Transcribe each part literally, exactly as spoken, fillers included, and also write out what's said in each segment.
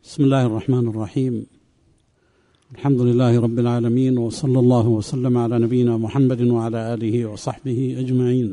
بسم الله الرحمن الرحيم. الحمد لله رب العالمين، وصلى الله وسلم على نبينا محمد وعلى آله وصحبه أجمعين.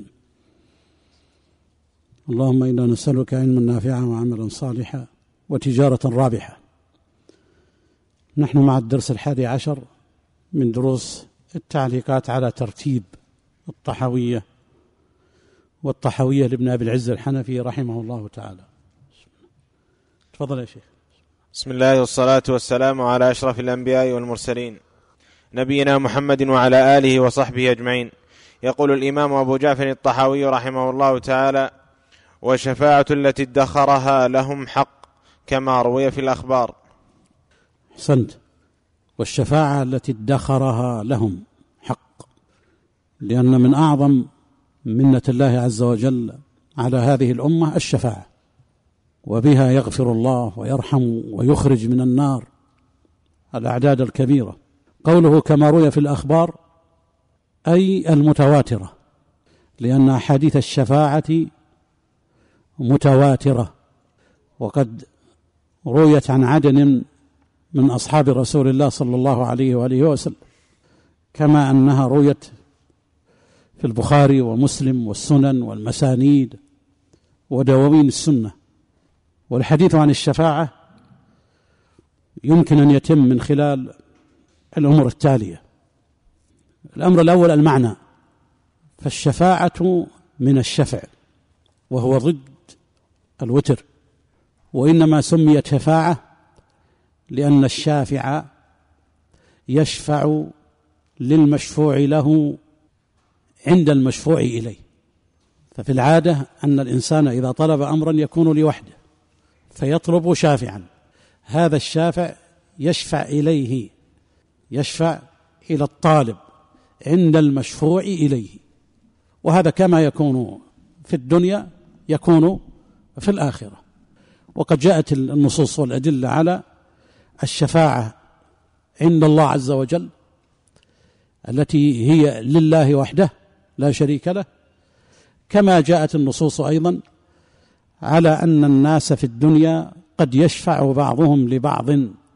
اللهم إنا نسألك علما نافعا وعملا صالحا وتجارة رابحة. نحن مع الدرس الحادي عشر من دروس التعليقات على ترتيب الطحاوية والطحاوية لابن أبي العز الحنفي رحمه الله تعالى. تفضل يا شيخ. بسم الله والصلاة والسلام على أشرف الأنبياء والمرسلين نبينا محمد وعلى آله وصحبه أجمعين. يقول الإمام أبو جعفر الطحاوي رحمه الله تعالى: وشفاعة التي ادخرها لهم حق كما روي في الأخبار. أحسنت. والشفاعة التي ادخرها لهم حق، لأن من أعظم منة الله عز وجل على هذه الأمة الشفاعة، وبها يغفر الله ويرحم ويخرج من النار الأعداد الكبيرة. قوله كما روي في الأخبار أي المتواترة، لأن أحاديث الشفاعة متواترة، وقد رويت عن عدد من أصحاب رسول الله صلى الله عليه وآله وسلم، كما أنها رويت في البخاري ومسلم والسنن والمسانيد ودواوين السنة. والحديث عن الشفاعة يمكن أن يتم من خلال الأمور التالية. الأمر الأول المعنى، فالشفاعة من الشفع وهو ضد الوتر، وإنما سميت شفاعة لأن الشافع يشفع للمشفوع له عند المشفوع إليه. ففي العادة أن الإنسان إذا طلب أمرا يكون لوحده فيطلب شافعا، هذا الشافع يشفع إليه، يشفع إلى الطالب عند المشفوع إليه، وهذا كما يكون في الدنيا يكون في الآخرة. وقد جاءت النصوص والأدلة على الشفاعة عند الله عز وجل التي هي لله وحده لا شريك له، كما جاءت النصوص أيضا على أن الناس في الدنيا قد يشفع بعضهم لبعض.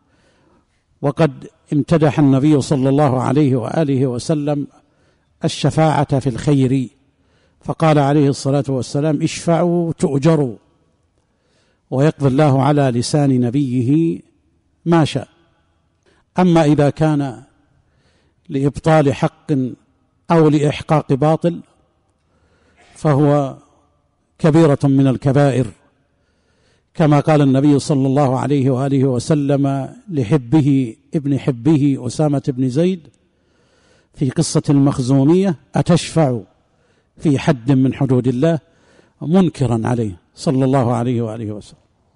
وقد امتدح النبي صلى الله عليه وآله وسلم الشفاعة في الخير، فقال عليه الصلاة والسلام: اشفعوا تؤجروا، ويقضي الله على لسان نبيه ما شاء. أما إذا كان لإبطال حق أو لإحقاق باطل فهو كبيرة من الكبائر، كما قال النبي صلى الله عليه وآله وسلم لحبه ابن حبه أسامة بن زيد في قصة المخزومية: أتشفع في حد من حدود الله، منكرا عليه صلى الله عليه وآله وسلم.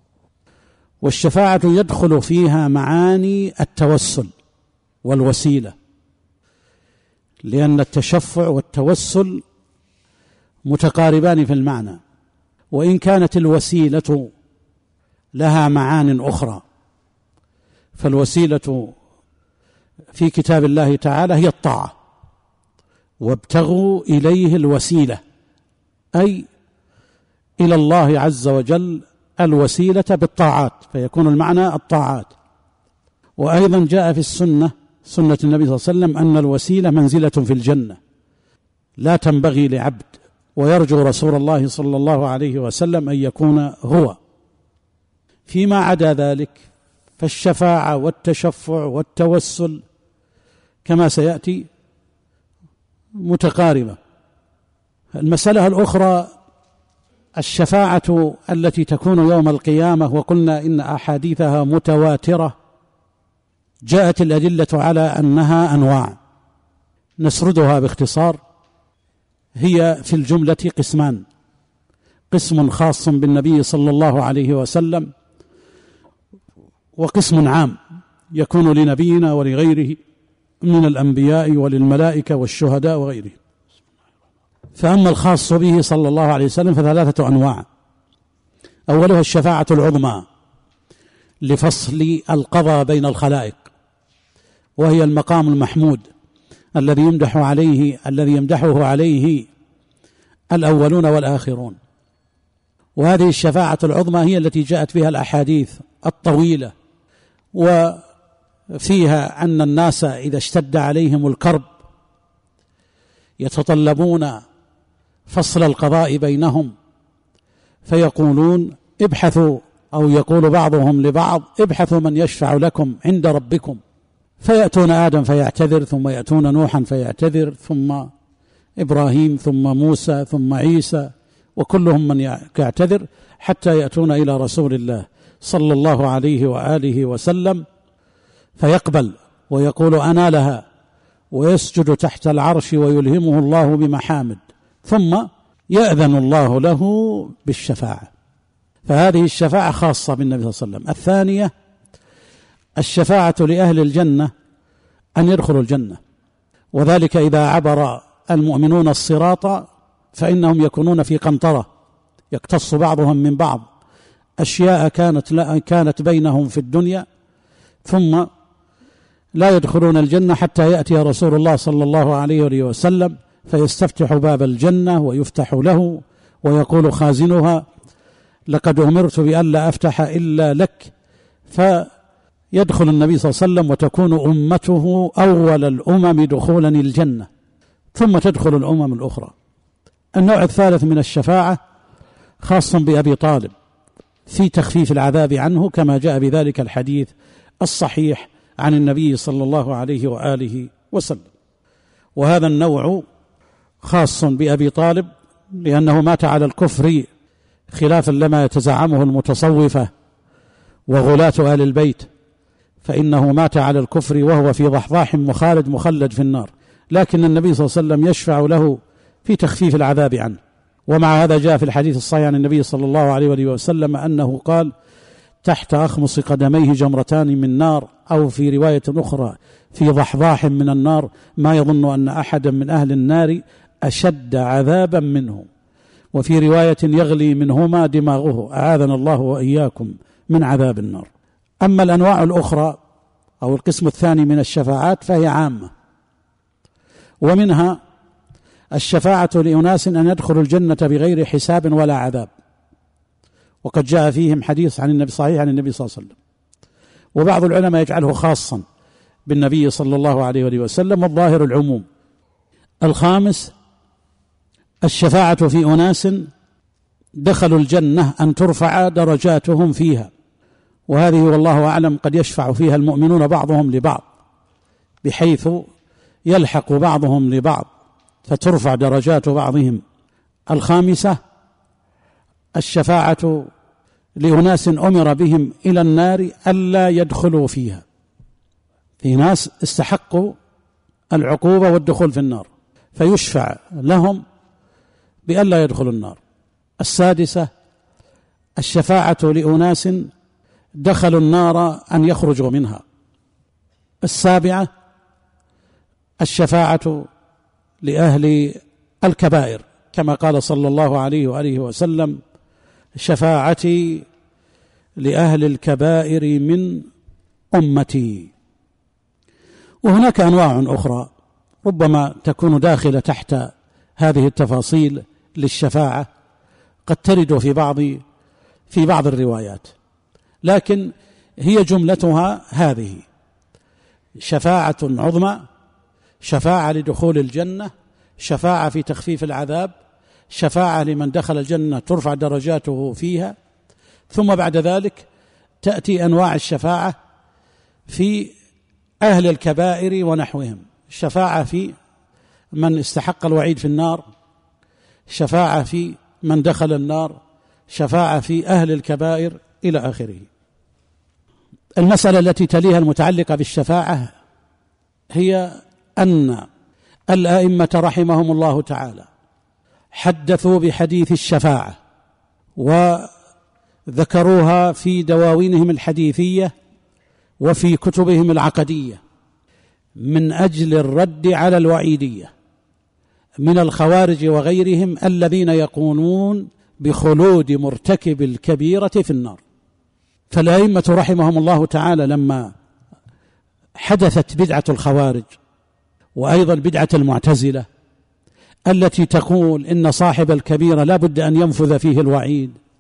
والشفاعة يدخل فيها معاني التوسل والوسيلة، لأن التشفع والتوسل متقاربان في المعنى، وإن كانت الوسيلة لها معان أخرى. فالوسيلة في كتاب الله تعالى هي الطاعة، وابتغوا إليه الوسيلة، أي إلى الله عز وجل الوسيلة بالطاعات، فيكون المعنى الطاعات. وأيضا جاء في السنة سنة النبي صلى الله عليه وسلم أن الوسيلة منزلة في الجنة لا تنبغي لعبد، ويرجو رسول الله صلى الله عليه وسلم أن يكون هو. فيما عدا ذلك فالشفاعة والتشفع والتوسل كما سيأتي متقاربة. المسألة الأخرى الشفاعة التي تكون يوم القيامة، وقلنا إن أحاديثها متواترة، جاءت الأدلة على أنها أنواع نسردها باختصار. هي في الجملة قسمان: قسم خاص بالنبي صلى الله عليه وسلم، وقسم عام يكون لنبينا ولغيره من الأنبياء وللملائكة والشهداء وغيرهم. فأما الخاص به صلى الله عليه وسلم فثلاثة أنواع. أولها الشفاعة العظمى لفصل القضاء بين الخلائق، وهي المقام المحمود الذي يمدح عليه الذي يمدحه عليه الأولون والآخرون. وهذه الشفاعة العظمى هي التي جاءت بها الأحاديث الطويلة وفيها أن الناس إذا اشتد عليهم الكرب يتطلبون فصل القضاء بينهم فيقولون ابحثوا، أو يقول بعضهم لبعض ابحثوا من يشفع لكم عند ربكم، فيأتون آدم فيعتذر، ثم يأتون نوحا فيعتذر، ثم إبراهيم، ثم موسى، ثم عيسى، وكلهم من يعتذر حتى يأتون إلى رسول الله صلى الله عليه وآله وسلم فيقبل ويقول أنا لها، ويسجد تحت العرش ويلهمه الله بمحامد، ثم يأذن الله له بالشفاعة. فهذه الشفاعة خاصة بالنبي صلى الله عليه وسلم. الثانية الشفاعة لأهل الجنة أن يدخلوا الجنة، وذلك إذا عبر المؤمنون الصراط فإنهم يكونون في قنطرة يقتص بعضهم من بعض أشياء كانت كانت بينهم في الدنيا، ثم لا يدخلون الجنة حتى يأتي رسول الله صلى الله عليه وسلم فيستفتح باب الجنة ويفتح له ويقول خازنها لقد أمرت بألا أفتح إلا لك، فيدخل النبي صلى الله عليه وسلم وتكون أمته أول الأمم دخولا الجنة، ثم تدخل الأمم الأخرى. النوع الثالث من الشفاعة خاص بأبي طالب في تخفيف العذاب عنه، كما جاء بذلك الحديث الصحيح عن النبي صلى الله عليه وآله وسلم. وهذا النوع خاص بأبي طالب لأنه مات على الكفر خلافا لما يتزعمه المتصوفة وغلاة آل البيت، فإنه مات على الكفر وهو في ضحضاح مخالد مخلد في النار، لكن النبي صلى الله عليه وسلم يشفع له في تخفيف العذاب عنه. ومع هذا جاء في الحديث الصحيح عن النبي صلى الله عليه وسلم أنه قال تحت أخمص قدميه جمرتان من نار، أو في رواية أخرى في ضحضاح من النار، ما يظن أن أحدا من أهل النار أشد عذابا منه، وفي رواية يغلي منهما دماغه، أعاذنا الله وإياكم من عذاب النار. أما الأنواع الأخرى أو القسم الثاني من الشفاعات فهي عامة، ومنها الشفاعة لأناس أن يدخلوا الجنة بغير حساب ولا عذاب، وقد جاء فيهم حديث عن النبي صحيح عن النبي صلى الله عليه وسلم، وبعض العلماء يجعله خاصا بالنبي صلى الله عليه وسلم، والظاهر العموم. الخامس الشفاعة في أناس دخلوا الجنة أن ترفع درجاتهم فيها، وهذه والله أعلم قد يشفع فيها المؤمنون بعضهم لبعض بحيث يلحق بعضهم لبعض فترفع درجات بعضهم. الخامسة الشفاعة لأناس أمر بهم إلى النار ألا يدخلوا فيها، في ناس استحقوا العقوبة والدخول في النار فيشفع لهم بألا يدخلوا النار. السادسة الشفاعة لأناس دخلوا النار أن يخرجوا منها. السابعة الشفاعة لأهل الكبائر، كما قال صلى الله عليه وآله وسلم شفاعتي لأهل الكبائر من أمتي. وهناك أنواع أخرى ربما تكون داخلة تحت هذه التفاصيل للشفاعة، قد ترد في بعض في بعض الروايات، لكن هي جملتها هذه: شفاعة عظمى، شفاعة لدخول الجنة، شفاعة في تخفيف العذاب، شفاعة لمن دخل الجنة ترفع درجاته فيها. ثم بعد ذلك تأتي أنواع الشفاعة في أهل الكبائر ونحوهم، شفاعة في من استحق الوعيد في النار، شفاعة في من دخل النار، شفاعة في أهل الكبائر إلى آخره. المسألة التي تليها المتعلقة بالشفاعة هي أن الأئمة رحمهم الله تعالى حدثوا بحديث الشفاعة وذكروها في دواوينهم الحديثية وفي كتبهم العقدية من أجل الرد على الوعيدية من الخوارج وغيرهم الذين يقولون بخلود مرتكب الكبيرة في النار. فالأئمة رحمهم الله تعالى لما حدثت بدعة الخوارج وأيضا بدعة المعتزلة التي تقول إن صاحب الكبيرة لا بد أن ينفذ فيه الوعيد،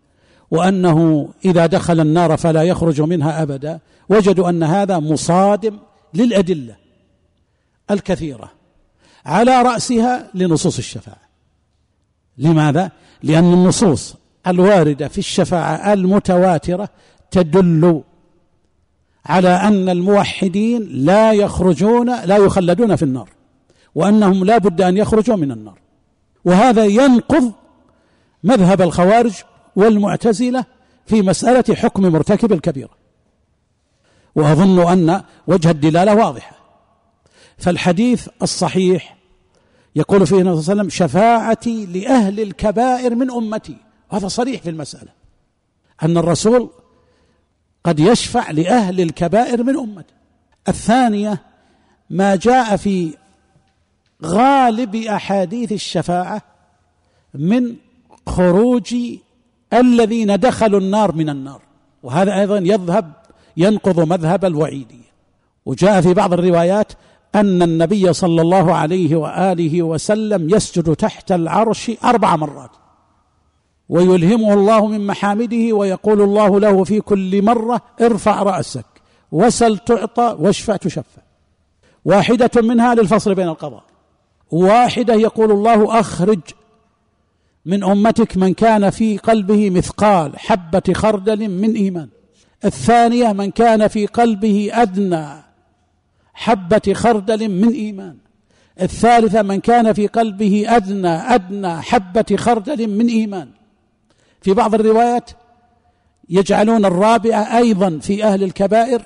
وأنه إذا دخل النار فلا يخرج منها أبدا، وجدوا أن هذا مصادم للأدلة الكثيرة، على رأسها لنصوص الشفاعة. لماذا؟ لأن النصوص الواردة في الشفاعة المتواترة تدل على أن الموحدين لا يخرجون لا يخلدون في النار، وأنهم لا بد أن يخرجوا من النار. وهذا ينقض مذهب الخوارج والمعتزلة في مسألة حكم مرتكب الكبيرة، وأظن أن وجه الدلالة واضحة. فالحديث الصحيح يقول فيه النبي صلى الله عليه وسلم: شفاعتي لأهل الكبائر من أمتي. هذا صريح في المسألة، أن الرسول قد يشفع لأهل الكبائر من أمته. الثانية ما جاء في غالب أحاديث الشفاعة من خروج الذين دخلوا النار من النار، وهذا أيضا يذهب ينقض مذهب الوعيدية. وجاء في بعض الروايات أن النبي صلى الله عليه وآله وسلم يسجد تحت العرش أربع مرات، ويلهمه الله من محامده، ويقول الله له في كل مرة: ارفع رأسك وسل تعطى واشفع تشفع. واحدة منها للفصل بين القضاء، واحدة يقول الله: أخرج من أمتك من كان في قلبه مثقال حبة خردل من إيمان. الثانية: من كان في قلبه أدنى حبة خردل من إيمان. الثالثة: من كان في قلبه أدنى أدنى حبة خردل من إيمان. في بعض الروايات يجعلون الرابعة أيضا في أهل الكبائر،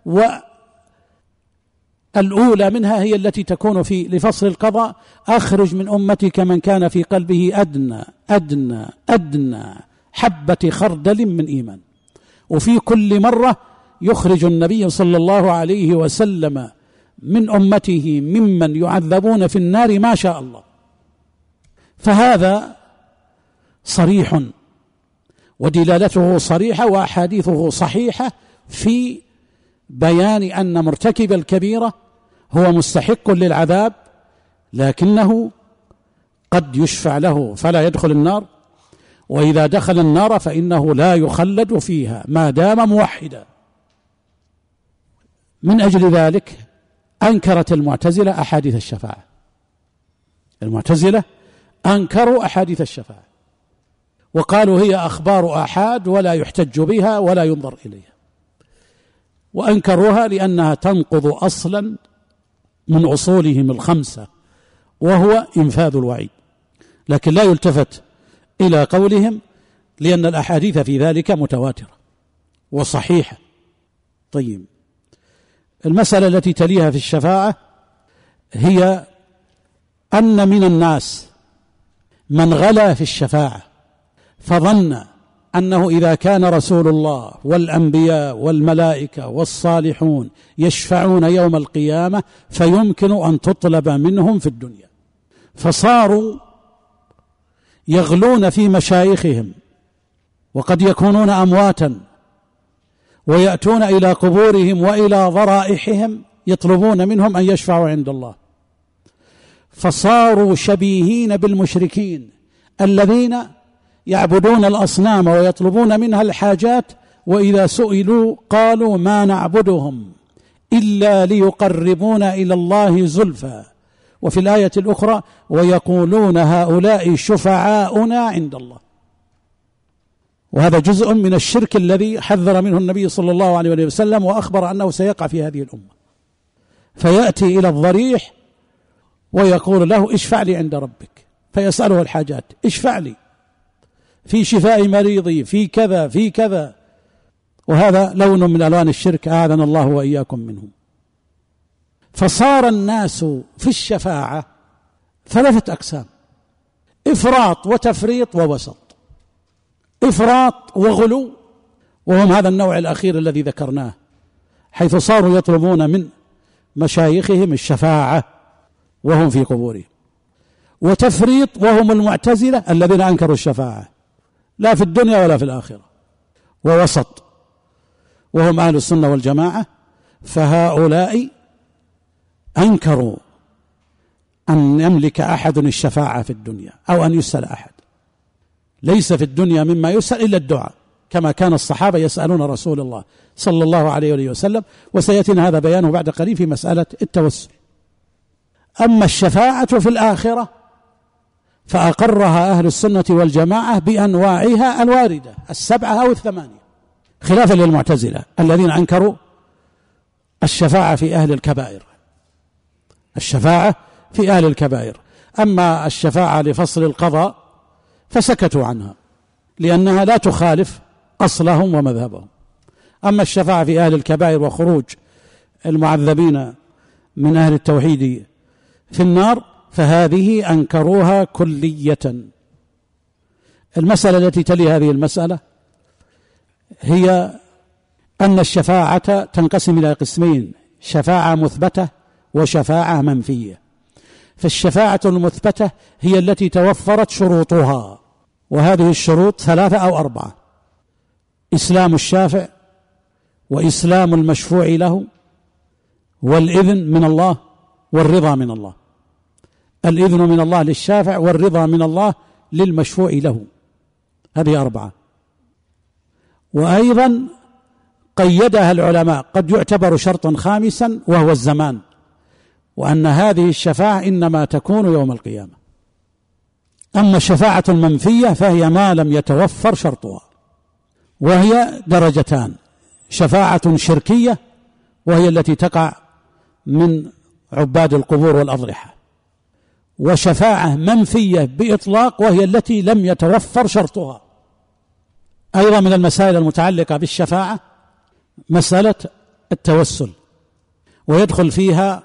والأولى منها هي التي تكون في لفصل القضاء: أخرج من أمتك من كان في قلبه أدنى أدنى أدنى حبة خردل من إيمان. وفي كل مرة يخرج النبي صلى الله عليه وسلم من أمته ممن يعذبون في النار ما شاء الله. فهذا صريح ودلالته صريحة وأحاديثه صحيحة في بيان أن مرتكب الكبيرة هو مستحق للعذاب، لكنه قد يشفع له فلا يدخل النار، وإذا دخل النار فإنه لا يخلد فيها ما دام موحدا. من أجل ذلك أنكرت المعتزلة أحاديث الشفاعة. المعتزلة أنكروا أحاديث الشفاعة وقالوا هي أخبار آحاد ولا يحتج بها ولا ينظر إليها، وأنكروها لأنها تنقض أصلا من أصولهم الخمسة، وهو إنفاذ الوعيد. لكن لا يلتفت إلى قولهم، لأن الأحاديث في ذلك متواترة وصحيحة. طيب، المسألة التي تليها في الشفاعة هي أن من الناس من غلا في الشفاعة فظن أنه إذا كان رسول الله والأنبياء والملائكة والصالحون يشفعون يوم القيامة فيمكن أن تطلب منهم في الدنيا، فصاروا يغلون في مشايخهم، وقد يكونون أمواتا، ويأتون إلى قبورهم وإلى ضرائحهم يطلبون منهم أن يشفعوا عند الله. فصاروا شبيهين بالمشركين الذين يعبدون الأصنام ويطلبون منها الحاجات، وإذا سئلوا قالوا: ما نعبدهم إلا ليقربونا إلى الله زلفى. وفي الآية الأخرى: ويقولون هؤلاء شفعاؤنا عند الله. وهذا جزء من الشرك الذي حذر منه النبي صلى الله عليه وسلم، وأخبر أنه سيقع في هذه الأمة. فيأتي إلى الضريح ويقول له: اشفع لي عند ربك، فيسأله الحاجات: اشفع لي في شفاء مريضي، في كذا في كذا. وهذا لون من ألوان الشرك، أعاذنا الله وإياكم منه. فصار الناس في الشفاعة ثلاثة أقسام: إفراط وتفريط ووسط. إفراط وغلو، وهم هذا النوع الأخير الذي ذكرناه، حيث صاروا يطلبون من مشايخهم الشفاعة وهم في قبورهم. وتفريط، وهم المعتزلة الذين أنكروا الشفاعة لا في الدنيا ولا في الآخرة. ووسط، وهم أهل السنة والجماعة، فهؤلاء أنكروا أن يملك أحد الشفاعة في الدنيا أو أن يسأل أحد. ليس في الدنيا مما يسأل إلا الدعاء، كما كان الصحابة يسألون رسول الله صلى الله عليه وسلم، وسيأتينا هذا بيانه بعد قليل في مسألة التوسل. أما الشفاعة في الآخرة فأقرها أهل السنة والجماعة بأنواعها الواردة السبعة أو الثمانية، خلافا للمعتزلة الذين أنكروا الشفاعة في أهل الكبائر. الشفاعة في أهل الكبائر، أما الشفاعة لفصل القضاء فسكتوا عنها لأنها لا تخالف أصلهم ومذهبهم. أما الشفاعة في أهل الكبائر وخروج المعذبين من أهل التوحيد في النار فهذه أنكروها كلية. المسألة التي تلي هذه المسألة هي أن الشفاعة تنقسم إلى قسمين: شفاعة مثبتة وشفاعة منفية. فالشفاعة المثبتة هي التي توفرت شروطها، وهذه الشروط ثلاثة أو أربعة: إسلام الشافع، وإسلام المشفوع له، والإذن من الله، والرضا من الله. الإذن من الله للشافع، والرضا من الله للمشفوع له، هذه أربعة. وأيضا قيدها العلماء قد يعتبر شرطا خامسا وهو الزمان، وأن هذه الشفاعة إنما تكون يوم القيامة. أما الشفاعة المنفية فهي ما لم يتوفر شرطها، وهي درجتان: شفاعة شركية وهي التي تقع من عباد القبور والأضرحة، وشفاعة منفية بإطلاق وهي التي لم يتوفر شرطها. أيضا من المسائل المتعلقة بالشفاعة مسألة التوسل، ويدخل فيها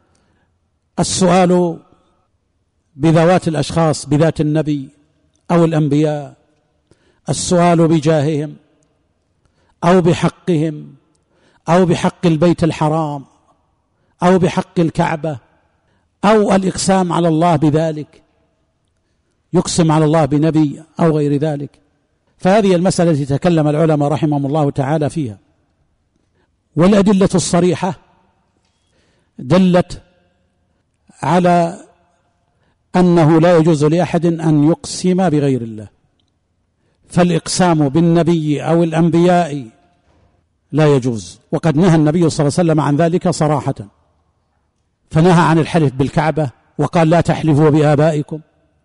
السؤال بذوات الأشخاص، بذات النبي أو الأنبياء، السؤال بجاههم أو بحقهم أو بحق البيت الحرام أو بحق الكعبة، أو الإقسام على الله بذلك، يقسم على الله بنبي أو غير ذلك. فهذه المسألة التي تكلم العلماء رحمهم الله تعالى فيها. والأدلة الصريحة دلت على أنه لا يجوز لأحد أن يقسم بغير الله، فالإقسام بالنبي أو الأنبياء لا يجوز، وقد نهى النبي صلى الله عليه وسلم عن ذلك صراحة، فنهى عن الحلف بالكعبة وقال: لا تحلفوا بآبائكم،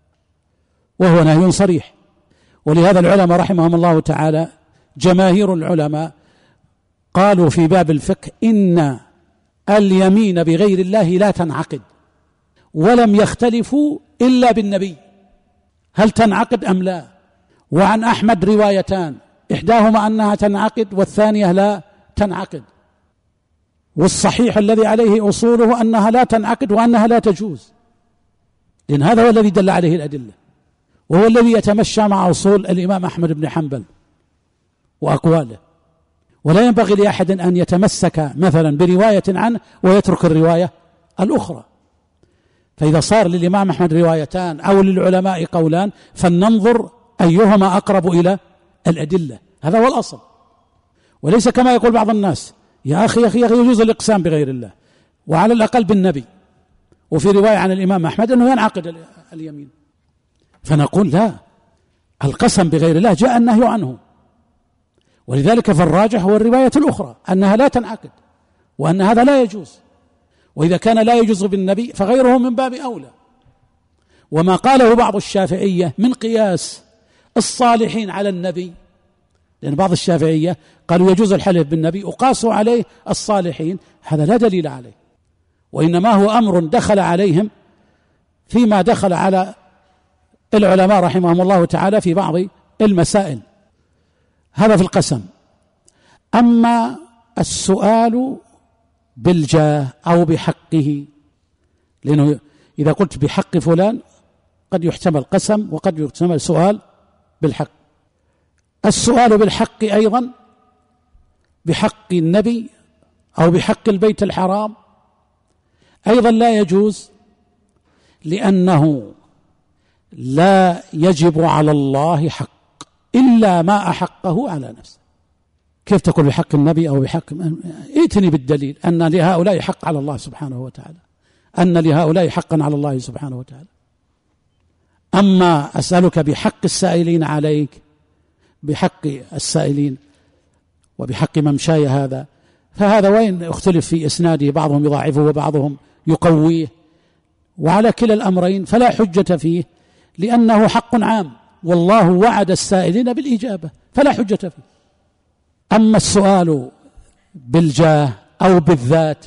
وهو نهي صريح. ولهذا العلماء رحمهم الله تعالى جماهير العلماء قالوا في باب الفقه إن اليمين بغير الله لا تنعقد، ولم يختلفوا إلا بالنبي هل تنعقد أم لا. وعن أحمد روايتان، إحداهما أنها تنعقد والثانية لا تنعقد، والصحيح الذي عليه أصوله أنها لا تنعقد وأنها لا تجوز، لأن هذا هو الذي دل عليه الأدلة، وهو الذي يتمشى مع أصول الإمام أحمد بن حنبل وأقواله. ولا ينبغي لأحد أن يتمسك مثلا برواية عنه ويترك الرواية الأخرى. فإذا صار للإمام أحمد روايتان أو للعلماء قولان فلننظر أيهما أقرب إلى الأدلة، هذا هو الأصل. وليس كما يقول بعض الناس: يا أخي يا أخي يجوز الإقسام بغير الله وعلى الأقل بالنبي، وفي رواية عن الإمام أحمد أنه ينعقد اليمين. فنقول لا، القسم بغير الله جاء النهي عنه، ولذلك فالراجح هو الرواية الأخرى أنها لا تنعقد وأن هذا لا يجوز. وإذا كان لا يجوز بالنبي فغيره من باب أولى. وما قاله بعض الشافعية من قياس الصالحين على النبي، لأن بعض الشافعية قالوا يجوز الحلف بالنبي وقاسوا عليه الصالحين، هذا لا دليل عليه، وإنما هو أمر دخل عليهم فيما دخل على العلماء رحمهم الله تعالى في بعض المسائل. هذا في القسم. أما السؤال بالجاه أو بحقه، لأنه إذا قلت بحق فلان قد يحتمل قسم وقد يحتمل سؤال بالحق. السؤال بالحق أيضا بحق النبي أو بحق البيت الحرام أيضا لا يجوز، لأنه لا يجب على الله حق إلا ما أحقه على نفسه. كيف تقول بحق النبي أو بحق؟ ائتني بالدليل أن لهؤلاء حق على الله سبحانه وتعالى، أن لهؤلاء حقا على الله سبحانه وتعالى. أما أسألك بحق السائلين عليك بحق السائلين وبحق ممشاي هذا، فهذا وين اختلف في إسناده، بعضهم يضاعفه وبعضهم يقويه، وعلى كلا الأمرين فلا حجة فيه، لأنه حق عام والله وعد السائلين بالإجابة فلا حجة فيه. أما السؤال بالجاه أو بالذات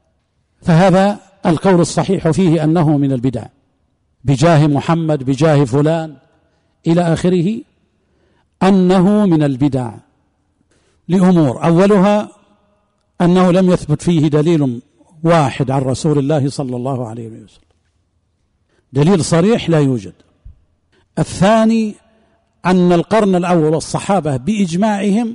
فهذا القول الصحيح فيه أنه من البدع، بجاه محمد بجاه فلان إلى آخره، أنه من البدع لأمور، أولها أنه لم يثبت فيه دليل واحد عن رسول الله صلى الله عليه وسلم، دليل صريح لا يوجد. الثاني أن القرن الأول والصحابة بإجماعهم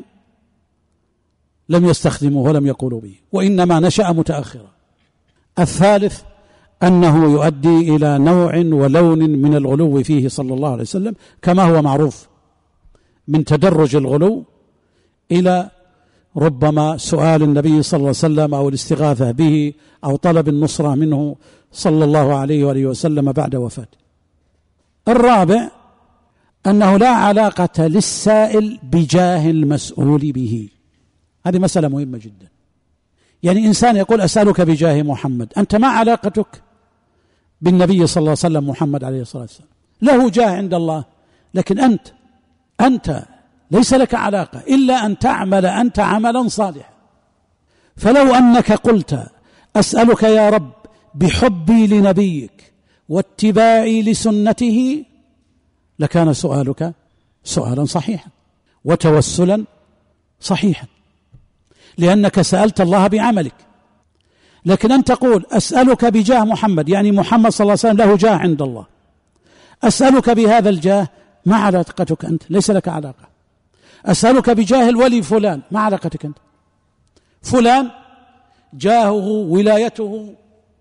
لم يستخدموه ولم يقولوا به، وإنما نشأ متأخرا. الثالث أنه يؤدي إلى نوع ولون من الغلو فيه صلى الله عليه وسلم، كما هو معروف من تدرج الغلو إلى ربما سؤال النبي صلى الله عليه وسلم أو الاستغاثة به أو طلب النصرة منه صلى الله عليه وآله وسلم بعد وفاته. الرابع أنه لا علاقة للسائل بجاه المسؤول به، هذه مسألة مهمة جدا. يعني إنسان يقول أسألك بجاه محمد، أنت ما علاقتك بالنبي صلى الله عليه وسلم محمد عليه الصلاة والسلام، له جاه عند الله، لكن أنت أنت ليس لك علاقة إلا أن تعمل أنت عملا صالحا. فلو أنك قلت أسألك يا رب بحبي لنبيك واتباعي لسنته لكان سؤالك سؤالا صحيحا وتوسلا صحيحا، لأنك سألت الله بعملك. لكن أن تقول أسألك بجاه محمد، يعني محمد صلى الله عليه وسلم له جاه عند الله، أسألك بهذا الجاه، ما علاقتك أنت؟ ليس لك علاقة. أسألك بجاه الولي فلان، ما علاقتك أنت؟ فلان جاهه ولايته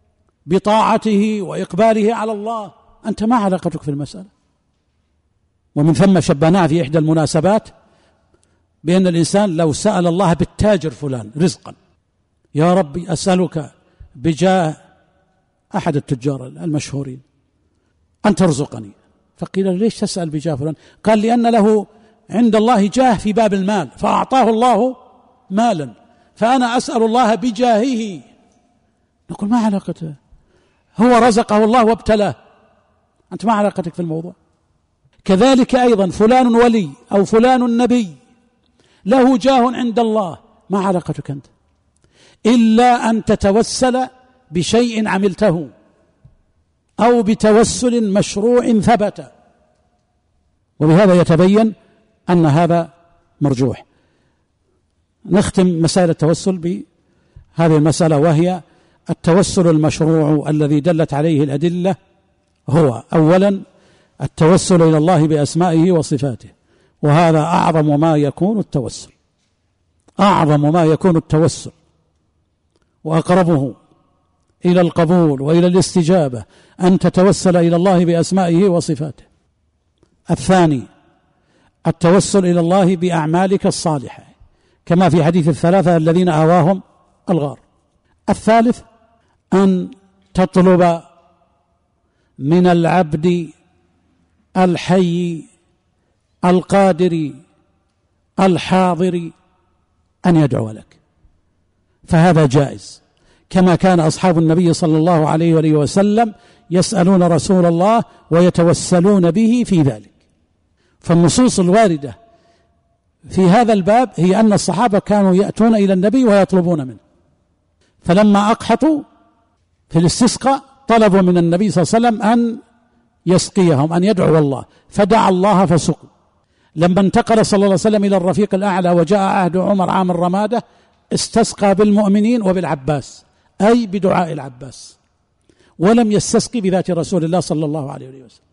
بطاعته وإقباله على الله، أنت ما علاقتك في المسألة. ومن ثم شبهناها في إحدى المناسبات بأن الإنسان لو سأل الله بالتاجر فلان رزقا، يا ربي أسألك بجاه أحد التجار المشهورين أن ترزقني، فقيل له ليش تسأل بجاه فلان؟ قال لأن له عند الله جاه في باب المال فأعطاه الله مالا، فأنا أسأل الله بجاهه. نقول ما علاقته، هو رزقه الله وابتلاه، أنت ما علاقتك في الموضوع. كذلك أيضا فلان ولي أو فلان نبي له جاه عند الله، ما علاقتك أنت إلا أن تتوسل بشيء عملته أو بتوسل مشروع ثبت، وبهذا يتبين أن هذا مرجوح. نختم مسائل التوسل بهذه المسألة، وهي التوسل المشروع الذي دلت عليه الأدلة هو أولا التوسل إلى الله بأسمائه وصفاته، وهذا أعظم ما يكون التوسل، أعظم ما يكون التوسل وأقربه إلى القبول وإلى الاستجابة أن تتوسل إلى الله بأسمائه وصفاته. الثاني التوسل إلى الله بأعمالك الصالحة كما في حديث الثلاثة الذين آواهم الغار. الثالث أن تطلب من العبد الحي القادر الحاضر أن يدعو لك، فهذا جائز، كما كان أصحاب النبي صلى الله عليه وآله وسلم يسألون رسول الله ويتوسلون به في ذلك. فالنصوص الواردة في هذا الباب هي أن الصحابة كانوا يأتون إلى النبي ويطلبون منه، فلما أقحطوا في الاستسقاء طلبوا من النبي صلى الله عليه وسلم أن يسقيهم، أن يدعو الله، فدعا الله فسقوا. لما انتقل صلى الله عليه وسلم إلى الرفيق الأعلى وجاء عهد عمر عام الرمادة استسقى بالمؤمنين وبالعباس، أي بدعاء العباس، ولم يستسقي بذات رسول الله صلى الله عليه وسلم.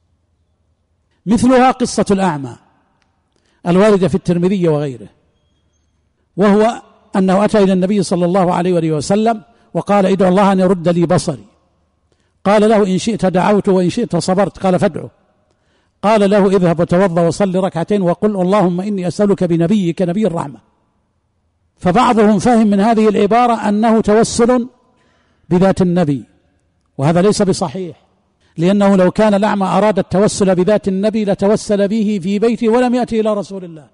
مثلها قصة الأعمى الواردة في الترمذي وغيره، وهو أنه أتى إلى النبي صلى الله عليه وسلم وقال ادعو الله أن يرد لي بصري، قال له إن شئت دعوت وإن شئت صبرت، قال فادعه. قال له اذهب وتوضأ وصل ركعتين وقل اللهم إني أسألك بنبيك نبي الرحمة. فبعضهم فهم من هذه العبارة أنه توسل بذات النبي، وهذا ليس بصحيح، لأنه لو كان الأعمى أراد التوسل بذات النبي لتوسل به في بيته ولم يأتي إلى رسول الله،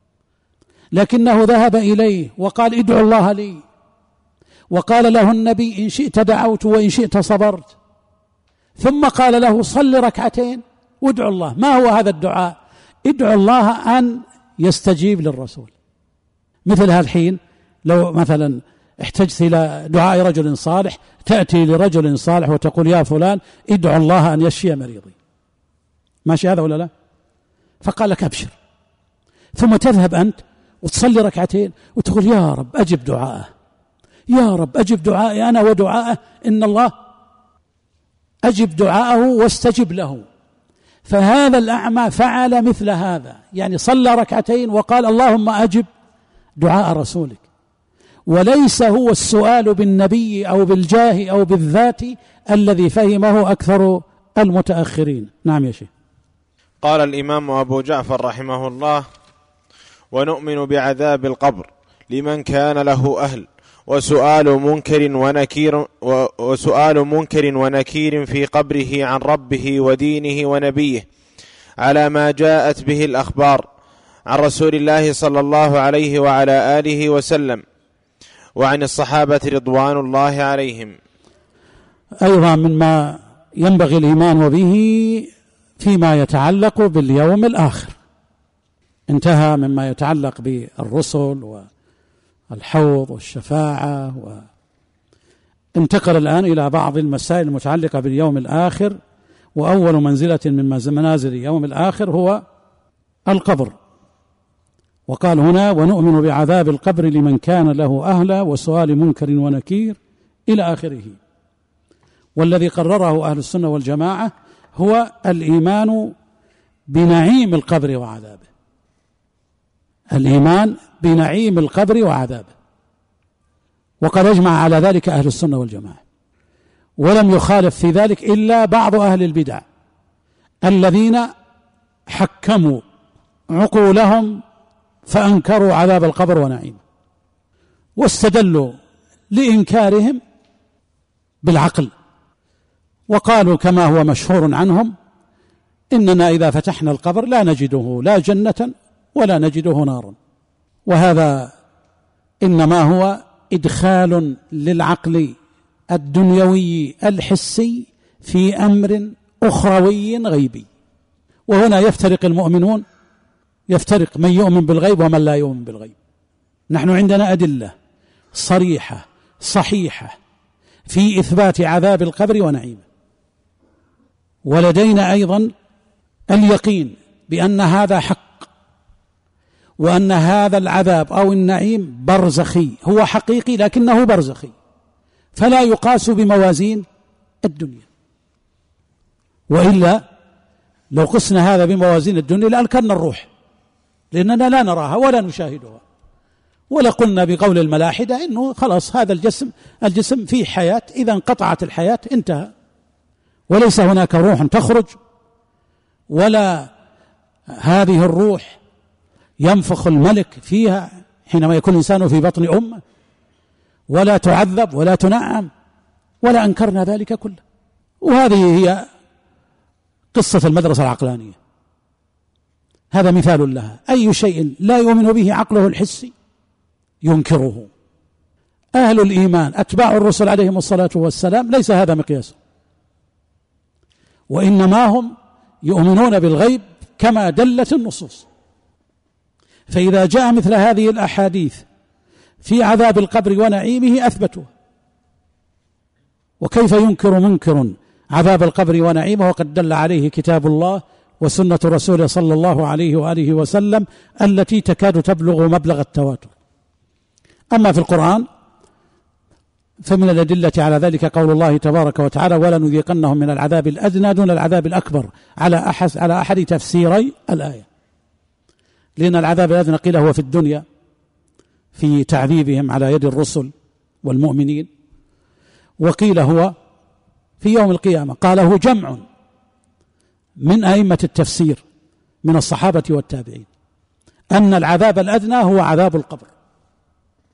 لكنه ذهب إليه وقال ادعو الله لي، وقال له النبي إن شئت دعوت وإن شئت صبرت، ثم قال له صل ركعتين وادعو الله. ما هو هذا الدعاء؟ ادعو الله أن يستجيب للرسول. مثل هالحين لو مثلا احتجت إلى دعاء رجل صالح، تأتي لرجل صالح وتقول يا فلان ادعو الله أن يشفي مريضي، ماشي هذا ولا لا؟ فقال لك أبشر، ثم تذهب أنت وتصلي ركعتين وتقول يا رب أجب دعاءه، يا رب أجب دعائي أنا ودعاءه، إن الله أجب دعاءه واستجب له. فهذا الأعمى فعل مثل هذا، يعني صلى ركعتين وقال اللهم أجب دعاء رسولك، وليس هو السؤال بالنبي أو بالجاه أو بالذات الذي فهمه أكثر المتأخرين. نعم يا شيخ. قال الإمام أبو جعفر رحمه الله: ونؤمن بعذاب القبر لمن كان له أهل، وسؤال منكر ونكير وسؤال منكر ونكير في قبره عن ربه ودينه ونبيه على ما جاءت به الأخبار عن رسول الله صلى الله عليه وعلى آله وسلم وعن الصحابة رضوان الله عليهم. أيضا مما ينبغي الإيمان به فيما يتعلق باليوم الآخر. انتهى مما يتعلق بالرسل والحوض والشفاعة، وانتقل الآن إلى بعض المسائل المتعلقة باليوم الآخر. وأول منزلة من منازل اليوم الآخر هو القبر. وقال هنا: ونؤمن بعذاب القبر لمن كان له أهلا وسؤال منكر ونكير إلى آخره. والذي قرره أهل السنة والجماعة هو الإيمان بنعيم القبر وعذابه، الإيمان بنعيم القبر وعذابه. وقد أجمع على ذلك أهل السنة والجماعة، ولم يخالف في ذلك إلا بعض أهل البدع الذين حكموا عقولهم فأنكروا عذاب القبر ونعيمه، واستدلوا لإنكارهم بالعقل، وقالوا كما هو مشهور عنهم: إننا إذا فتحنا القبر لا نجده لا جنة ولا نجده نارا. وهذا إنما هو إدخال للعقل الدنيوي الحسي في أمر أخروي غيبي. وهنا يفترق المؤمنون، يفترق من يؤمن بالغيب ومن لا يؤمن بالغيب. نحن عندنا أدلة صريحة صحيحة في إثبات عذاب القبر ونعيمه، ولدينا أيضا اليقين بأن هذا حق، وأن هذا العذاب أو النعيم برزخي، هو حقيقي لكنه برزخي، فلا يقاس بموازين الدنيا. وإلا لو قسنا هذا بموازين الدنيا لأنكرنا الروح، لأننا لا نراها ولا نشاهدها، ولا قلنا بقول الملاحدة إنه خلاص هذا الجسم الجسم فيه حياة، إذا انقطعت الحياة انتهى، وليس هناك روح تخرج، ولا هذه الروح ينفخ الملك فيها حينما يكون الإنسان في بطن أمه، ولا تعذب ولا تنعم، ولا أنكرنا ذلك كله. وهذه هي قصة المدرسة العقلانية، هذا مثال لها. أي شيء لا يؤمن به عقله الحسي ينكره. أهل الإيمان أتباع الرسل عليهم الصلاة والسلام ليس هذا مقياسه، وإنما هم يؤمنون بالغيب كما دلت النصوص. فإذا جاء مثل هذه الأحاديث في عذاب القبر ونعيمه أثبتوه. وكيف ينكر منكر عذاب القبر ونعيمه وقد دل عليه كتاب الله وسنة رسوله صلى الله عليه وآله وسلم التي تكاد تبلغ مبلغ التواتر. أما في القرآن فمن الأدلة على ذلك قول الله تبارك وتعالى: ولنذيقنهم من العذاب الأدنى دون العذاب الأكبر، على أحد على أحد تفسيري الآية. لأن العذاب الأدنى قيل هو في الدنيا في تعذيبهم على يد الرسل والمؤمنين، وقيل هو في يوم القيامة. قاله جمع من أئمة التفسير من الصحابة والتابعين أن العذاب الأدنى هو عذاب القبر.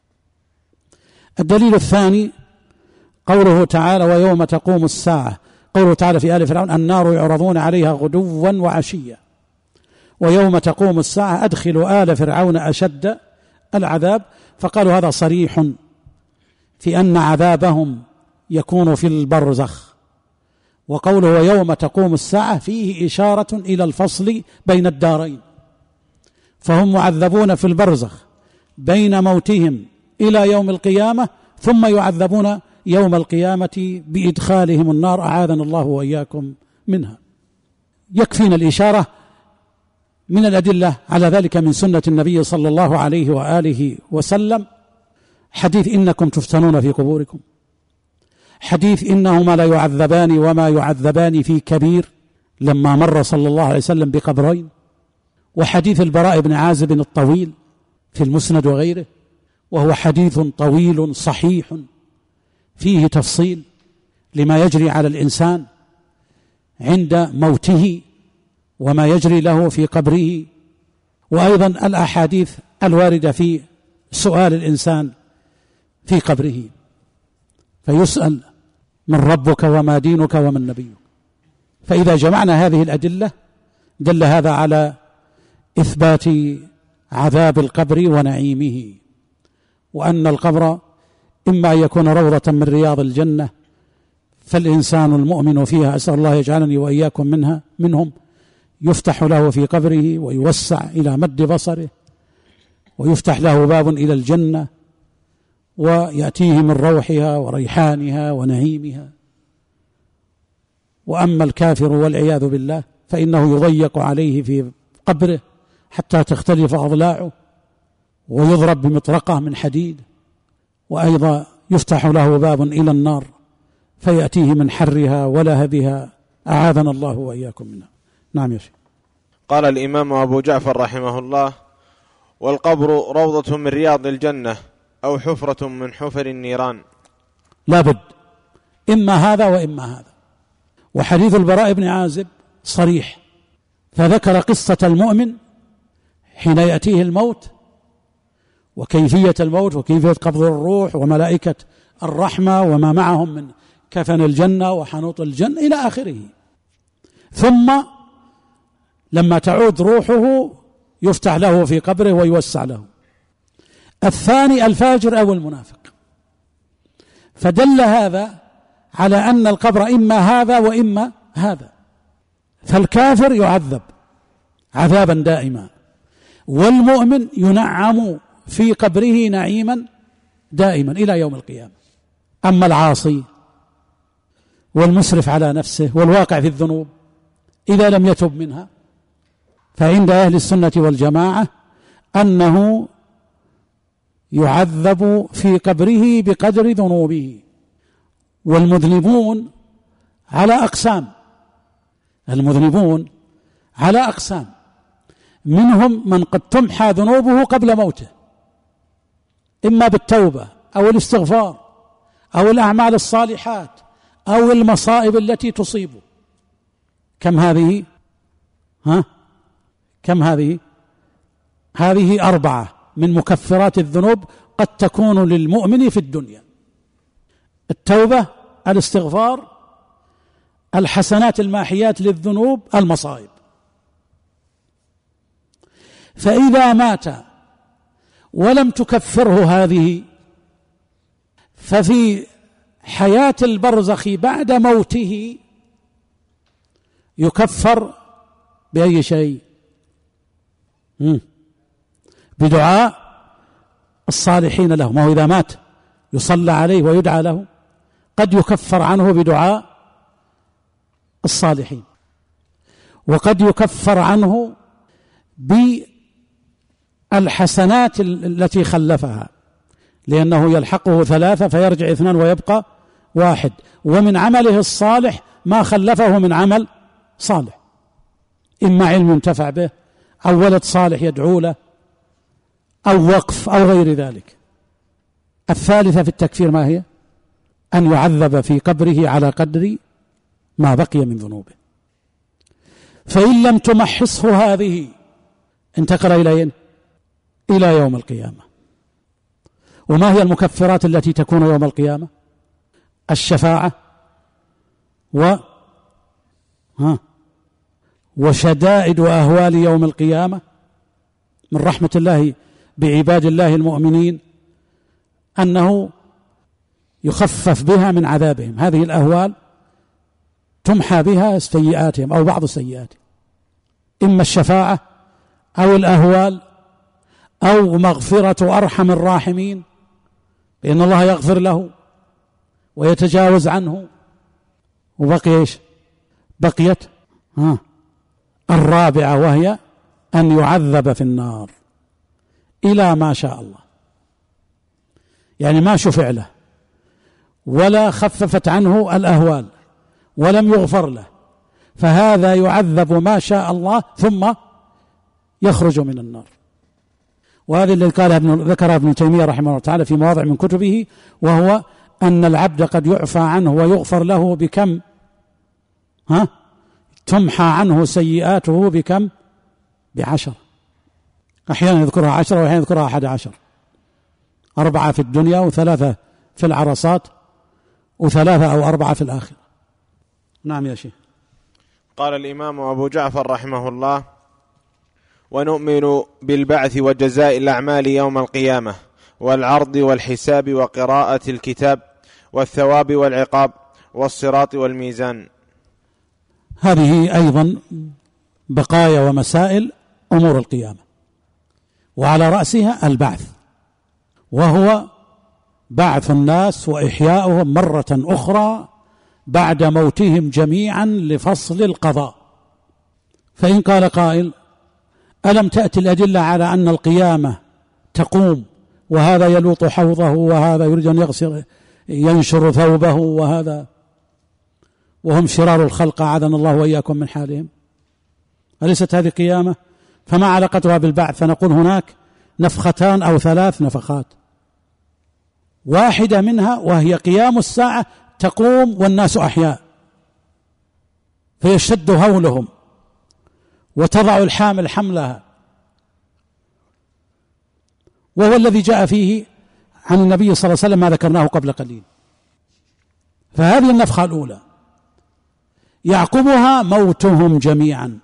الدليل الثاني قوله تعالى: ويوم تقوم الساعة، قوله تعالى في آل فرعون النار يعرضون عليها غدوا وعشيا ويوم تقوم الساعة أدخلوا آل فرعون أشد العذاب. فقالوا هذا صريح في أن عذابهم يكون في البرزخ، وقوله ويوم تقوم الساعة فيه إشارة إلى الفصل بين الدارين، فهم معذبون في البرزخ بين موتهم إلى يوم القيامة، ثم يعذبون يوم القيامة بإدخالهم النار، أعاذنا الله وإياكم منها. يكفينا الإشارة من الأدلة على ذلك من سنة النبي صلى الله عليه وآله وسلم حديث إنكم تفتنون في قبوركم، حديث إنهما لا يعذبان وما يعذبان في كبير لما مر صلى الله عليه وسلم بقبرين، وحديث البراء بن عازب الطويل في المسند وغيره، وهو حديث طويل صحيح فيه تفصيل لما يجري على الإنسان عند موته وما يجري له في قبره، وأيضا الأحاديث الواردة في سؤال الإنسان في قبره، فيسأل من ربك وما دينك ومن نبيك. فإذا جمعنا هذه الأدلة دل هذا على إثبات عذاب القبر ونعيمه، وأن القبر إما أن يكون روضة من رياض الجنة فالإنسان المؤمن فيها، أسأل الله يجعلني وإياكم منها منهم، يفتح له في قبره ويوسع إلى مد بصره، ويفتح له باب إلى الجنة ويأتيه من روحها وريحانها ونعيمها. وأما الكافر والعياذ بالله فإنه يضيق عليه في قبره حتى تختلف أضلاعه ويضرب بمطرقة من حديد، وأيضا يفتح له باب إلى النار فيأتيه من حرها ولهبها، أعاذنا الله وإياكم منها. نعم يا شيخ. قال الإمام أبو جعفر رحمه الله: والقبر روضة من رياض الجنة أو حفرة من حفر النيران. لا بد، إما هذا وإما هذا. وحديث البراء بن عازب صريح، فذكر قصة المؤمن حين يأتيه الموت وكيفية الموت وكيفية قبض الروح وملائكة الرحمة وما معهم من كفن الجنة وحنوط الجنة إلى آخره. ثم لما تعود روحه يفتح له في قبره ويوسع له. الثاني الفاجر أو المنافق، فدل هذا على أن القبر إما هذا وإما هذا. فالكافر يعذب عذابا دائما، والمؤمن ينعم في قبره نعيما دائما إلى يوم القيامة. أما العاصي والمسرف على نفسه والواقع في الذنوب إذا لم يتب منها، فعند أهل السنة والجماعة أنه يعذب في قبره بقدر ذنوبه. والمذنبون على أقسام، المذنبون على أقسام، منهم من قد تمحى ذنوبه قبل موته، إما بالتوبة أو الاستغفار أو الأعمال الصالحات أو المصائب التي تصيبه. كم هذه؟ ها؟ كم هذه؟ هذه أربعة من مكفرات الذنوب قد تكون للمؤمن في الدنيا: التوبة، الاستغفار، الحسنات الماحيات للذنوب، المصائب. فإذا مات ولم تكفره هذه، ففي حياة البرزخ بعد موته يكفر بأي شيء؟ بدعاء الصالحين له. ما هو إذا مات يصلى عليه ويدعى له، قد يكفر عنه بدعاء الصالحين، وقد يكفر عنه بالحسنات التي خلفها، لأنه يلحقه ثلاثة فيرجع اثنان ويبقى واحد، ومن عمله الصالح ما خلفه من عمل صالح، إما علم ينتفع به أو ولد صالح يدعو له أو وقف أو غير ذلك. الثالثة في التكفير ما هي؟ أن يعذب في قبره على قدر ما بقي من ذنوبه. فإن لم تمحصه هذه انتقل إلى إلى يوم القيامة. وما هي المكفرات التي تكون يوم القيامة؟ الشفاعة ها وشدائد وأهوال يوم القيامة من رحمة الله بعباد الله المؤمنين أنه يخفف بها من عذابهم. هذه الأهوال تمحى بها سيئاتهم أو بعض سيئاتهم، إما الشفاعة أو الأهوال أو مغفرة أرحم الراحمين بأن الله يغفر له ويتجاوز عنه. وبقي إيش؟ بقيت ها الرابعة، وهي أن يعذب في النار إلى ما شاء الله، يعني ما شفع له ولا خففت عنه الأهوال ولم يغفر له، فهذا يعذب ما شاء الله ثم يخرج من النار. وهذا اللي قال ابن ذكر ابن تيمية رحمه الله تعالى في مواضع من كتبه، وهو أن العبد قد يعفى عنه ويغفر له بكم؟ ها تمحى عنه سيئاته بكم؟ بعشر. أحيانا يذكرها عشرة وأحيانا يذكرها أحد عشر، أربعة في الدنيا وثلاثة في العرصات وثلاثة أو أربعة في الآخرة. نعم يا شيخ. قال الإمام أبو جعفر رحمه الله: ونؤمن بالبعث وجزاء الأعمال يوم القيامة والعرض والحساب وقراءة الكتاب والثواب والعقاب والصراط والميزان. هذه أيضا بقايا ومسائل أمور القيامة، وعلى رأسها البعث، وهو بعث الناس وإحياؤهم مرة أخرى بعد موتهم جميعا لفصل القضاء. فإن قال قائل: ألم تأتي الأدلة على أن القيامة تقوم وهذا يلوط حوضه وهذا يريد أن يغسل ينشر ثوبه وهذا وهم شرار الخلق أعاذنا الله وإياكم من حالهم؟ أليست هذه قيامة؟ فما علاقتها بالبعث؟ فنقول هناك نفختان أو ثلاث نفخات، واحدة منها وهي قيام الساعة تقوم والناس أحياء، فيشتد هولهم وتضع الحامل حملها، وهو الذي جاء فيه عن النبي صلى الله عليه وسلم ما ذكرناه قبل قليل. فهذه النفخة الأولى يعقبها موتهم جميعا،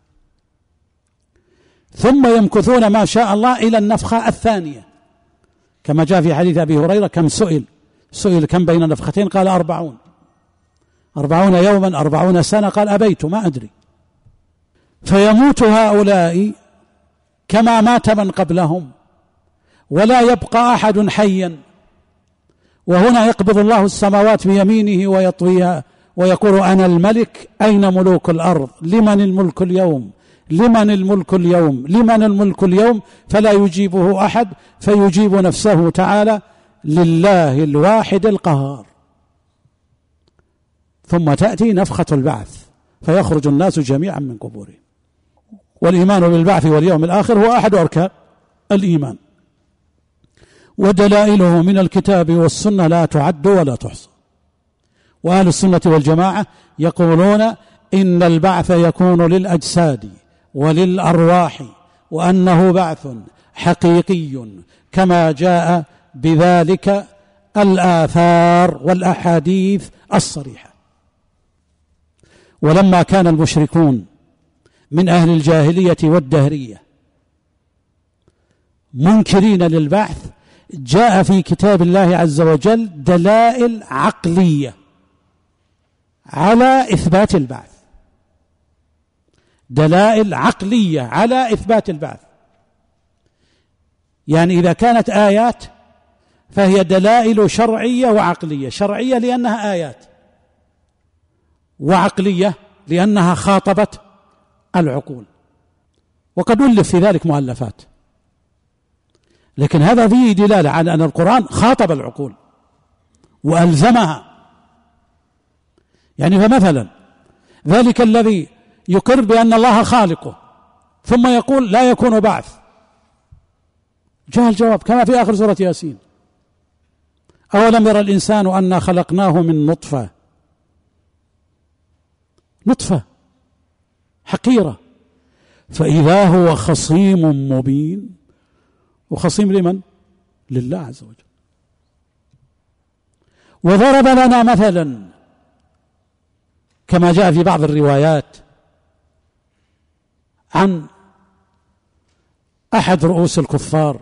ثم يمكثون ما شاء الله إلى النفخة الثانية، كما جاء في حديث أبي هريرة: كم سئل سئل كم بين النفختين؟ قال: أربعون أربعون يوما أربعون سنة. قال: أبيت ما أدري. فيموت هؤلاء كما مات من قبلهم، ولا يبقى أحد حيا. وهنا يقبض الله السماوات بيمينه ويطويها ويقول: أنا الملك، أين ملوك الأرض؟ لمن الملك اليوم؟ لمن الملك اليوم؟ لمن الملك اليوم؟ فلا يجيبه أحد، فيجيب نفسه تعالى: لله الواحد القهار. ثم تأتي نفخة البعث فيخرج الناس جميعا من قبورهم. والإيمان بالبعث واليوم الآخر هو أحد أركان الإيمان، ودلائله من الكتاب والسنة لا تعد ولا تحصى. وأهل السنة والجماعة يقولون إن البعث يكون للأجساد وللأرواح، وأنه بعث حقيقي كما جاء بذلك الآثار والأحاديث الصريحة. ولما كان المشركون من أهل الجاهلية والدهرية منكرين للبعث، جاء في كتاب الله عز وجل دلائل عقلية على إثبات البعث، دلائل عقلية على إثبات البعث. يعني إذا كانت آيات فهي دلائل شرعية وعقلية. شرعية لأنها آيات، وعقلية لأنها خاطبت العقول، وقد ألف في ذلك مؤلفات، لكن هذا فيه دلالة على أن القرآن خاطب العقول وألزمها. يعني فمثلا ذلك الذي يقر بأن الله خالقه ثم يقول لا يكون بعث، جاء الجواب كما في آخر سورة ياسين: أولم يرى الإنسان أنا خلقناه من نطفة، نطفة حقيرة، فإذا هو خصيم مبين. وخصيم لمن؟ لله عز وجل. وضرب لنا مثلا كما جاء في بعض الروايات عن أحد رؤوس الكفار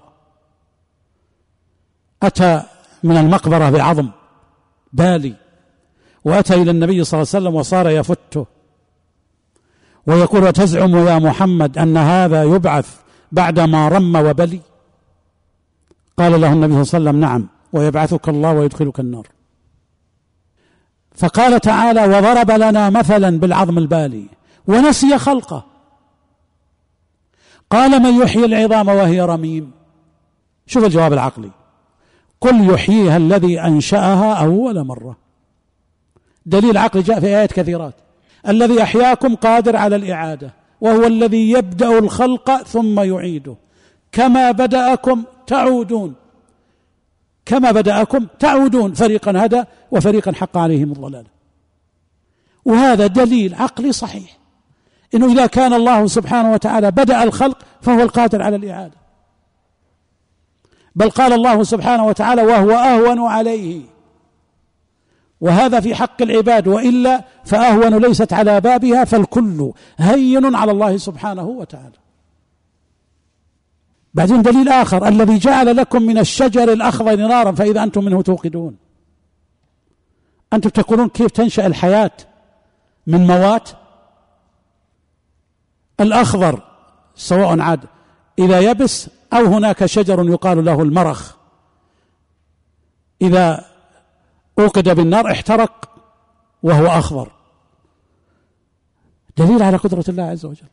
أتى من المقبرة بعظم بالي، وأتى إلى النبي صلى الله عليه وسلم وصار يفته ويقول: وتزعم يا محمد أن هذا يبعث بعدما رم وبلي؟ قال له النبي صلى الله عليه وسلم: نعم، ويبعثك الله ويدخلك النار. فقال تعالى: وضرب لنا مثلا بالعظم البالي ونسي خلقه. قال: من يحيي العظام وهي رميم؟ شوف الجواب العقلي: قل يحييها الذي أنشأها أول مرة. دليل عقلي جاء في آيات كثيرات. الذي أحياكم قادر على الإعادة، وهو الذي يبدأ الخلق ثم يعيده، كما بدأكم تعودون كما بدأكم تعودون فريقا هدى وفريقا حق عليهم الضلال. وهذا دليل عقلي صحيح إنه إذا كان الله سبحانه وتعالى بدأ الخلق فهو القادر على الإعادة. بل قال الله سبحانه وتعالى: وهو أهون عليه. وهذا في حق العباد، وإلا فأهون ليست على بابها، فالكل هين على الله سبحانه وتعالى. بعدين دليل آخر: الذي جعل لكم من الشجر الأخضر نارا فإذا أنتم منه توقدون. أنتم تقولون كيف تنشأ الحياة من موات؟ الأخضر سواء عاد إذا يبس أو هناك شجر يقال له المرخ، إذا أوقد بالنار احترق وهو أخضر، دليل على قدرة الله عز وجل.